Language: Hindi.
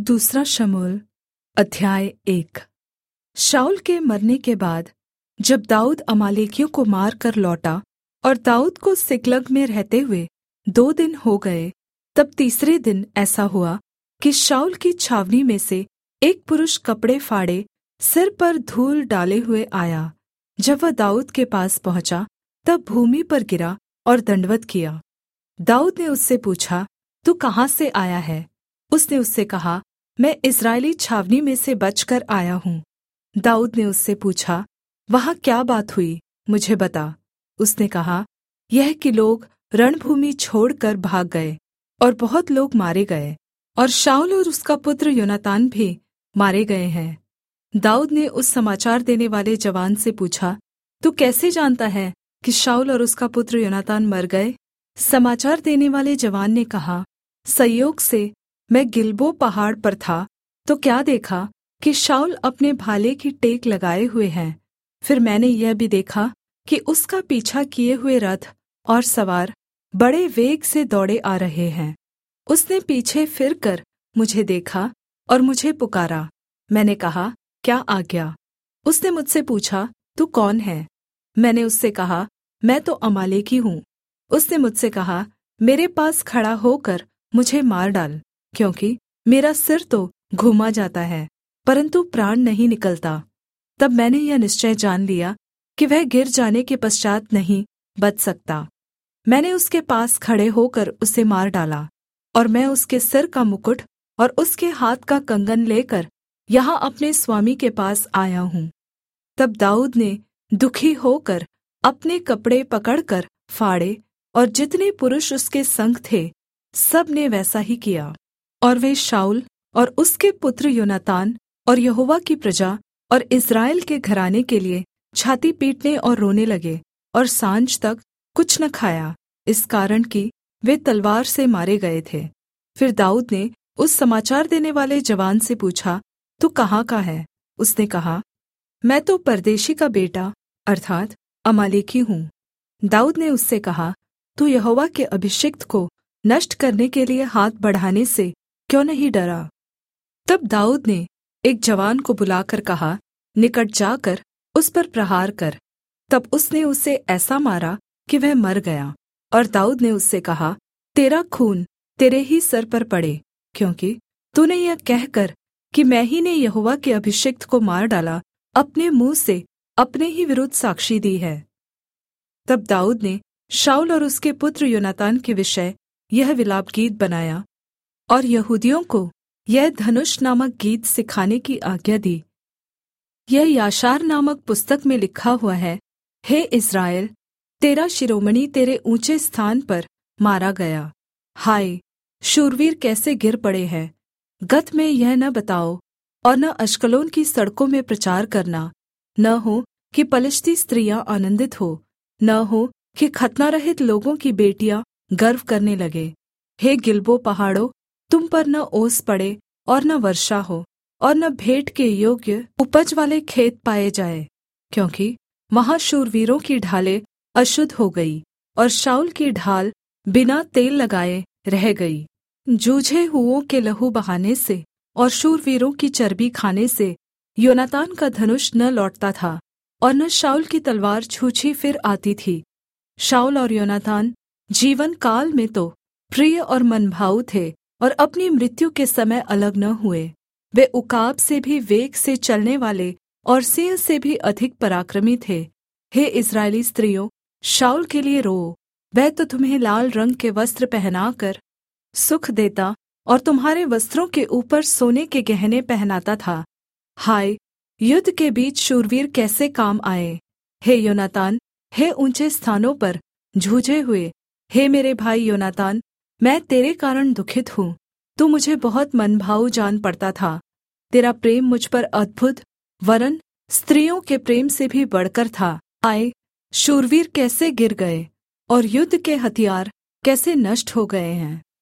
दूसरा शमूएल अध्याय 1। शाऊल के मरने के बाद जब दाऊद अमालेकियों को मारकर लौटा और दाऊद को सिकलग में रहते हुए 2 दिन हो गए, तब तीसरे दिन ऐसा हुआ कि शाऊल की छावनी में से एक पुरुष कपड़े फाड़े सिर पर धूल डाले हुए आया। जब वह दाऊद के पास पहुँचा तब भूमि पर गिरा और दण्डवत् किया। दाऊद ने उससे पूछा, तू कहाँ से आया है? उसने उससे कहा, मैं इस्राएली छावनी में से बचकर आया हूँ। दाऊद ने उससे पूछा, वहाँ क्या बात हुई, मुझे बता। उसने कहा, यह कि लोग रणभूमि छोड़कर भाग गए और बहुत लोग मारे गए, और शाऊल और उसका पुत्र योनातान भी मारे गए हैं। दाऊद ने उस समाचार देने वाले जवान से पूछा, तू कैसे जानता है कि शाऊल और उसका पुत्र योनातान मर गए? समाचार देने वाले जवान ने कहा, संयोग से मैं गिलबो पहाड़ पर था तो क्या देखा कि शाऊल अपने भाले की टेक लगाए हुए हैं। फिर मैंने यह भी देखा कि उसका पीछा किए हुए रथ और सवार बड़े वेग से दौड़े आ रहे हैं। उसने पीछे फिरकर मुझे देखा और मुझे पुकारा। मैंने कहा, क्या आज्ञा? उसने मुझसे पूछा, तू कौन है? मैंने उससे कहा, मैं तो अमालेकी हूँ। उसने मुझसे कहा, मेरे पास खड़ा होकर मुझे मार डाल, क्योंकि मेरा सिर तो घूमा जाता है, परन्तु प्राण नहीं निकलता। तब मैंने यह निश्चय जान लिया कि वह गिर जाने के पश्चात् नहीं बच सकता। मैंने उसके पास खड़े होकर उसे मार डाला, और मैं उसके सिर का मुकुट और उसके हाथ का कंगन लेकर यहाँ अपने स्वामी के पास आया हूँ। तब दाऊद ने दुखी होकर अपने कपड़े पकड़कर फाड़े, और जितने पुरुष उसके संग थे सब ने वैसा ही किया। और वे शाऊल और उसके पुत्र योनातान और यहोवा की प्रजा और इस्राएल के घराने के लिए छाती पीटने और रोने लगे, और सांझ तक कुछ न खाया, इस कारण कि वे तलवार से मारे गए थे। फिर दाऊद ने उस समाचार देने वाले जवान से पूछा, तू कहाँ का है? उसने कहा, मैं तो परदेशी का बेटा अर्थात् अमालेकी हूँ। दाऊद ने उससे कहा, तू यहोवा के अभिषिक्त को नष्ट करने के लिए हाथ बढ़ाने से क्यों नहीं डरा? तब दाऊद ने एक जवान को बुलाकर कहा, निकट जाकर उस पर प्रहार कर। तब उसने उसे ऐसा मारा कि वह मर गया। और दाऊद ने उससे कहा, तेरा खून तेरे ही सर पर पड़े, क्योंकि तूने यह कहकर कि मैं ही ने यहोवा के अभिषिक्त को मार डाला, अपने मुँह से अपने ही विरुद्ध साक्षी दी है। तब दाऊद ने शाऊल और उसके पुत्र योनातान के विषय यह विलाप गीत बनाया, और यहूदियों को यह धनुष नामक गीत सिखाने की आज्ञा दी। यह याशार नामक पुस्तक में लिखा हुआ है, हे इस्राएल, तेरा शिरोमणि तेरे ऊँचे स्थान पर मारा गया। हाय, शूरवीर कैसे गिर पड़े हैं! गत में यह न बताओ, और न अश्कलोन की सड़कों में प्रचार करना, न हो कि पलिश्ती स्त्रियाँ आनन्दित हो, न हो कि खतनारहित लोगों की बेटियाँ गर्व करने लगे। हे गिलबो पहाड़ों, तुम पर न ओस पड़े और न वर्षा हो, और न भेंट के योग्य उपज वाले खेत पाए जाए, क्योंकि वहाँ शूरवीरों की ढालें अशुद्ध हो गई, और शाऊल की ढाल बिना तेल लगाए रह गई। जूझे हुओं के लहू बहाने से और शूरवीरों की चर्बी खाने से योनातान का धनुष न लौटता था, और न शाऊल की तलवार छूछी फिर आती थी। शाऊल और योनातान जीवन काल में तो प्रिय और मनभाऊ थे, और अपनी मृत्यु के समय अलग न हुए। वे उकाब से भी वेग से चलने वाले और सिंह से भी अधिक पराक्रमी थे। हे इस्राएली स्त्रियों, शाऊल के लिए रो, वह तो तुम्हें लाल रंग के वस्त्र पहनाकर सुख देता और तुम्हारे वस्त्रों के ऊपर सोने के गहने पहनाता था। हाय, युद्ध के बीच शूरवीर कैसे काम आए! हे योनातान, हे ऊँचे स्थानों पर जूझे हुए, हे मेरे भाई योनातान, मैं तेरे कारण दुखित हूँ। तू मुझे बहुत मनभाऊ जान पड़ता था। तेरा प्रेम मुझ पर अद्भुत, वरन् स्त्रियों के प्रेम से भी बढ़कर था। आए, शूरवीर कैसे गिर गए, और युद्ध के हथियार कैसे नष्ट हो गए हैं!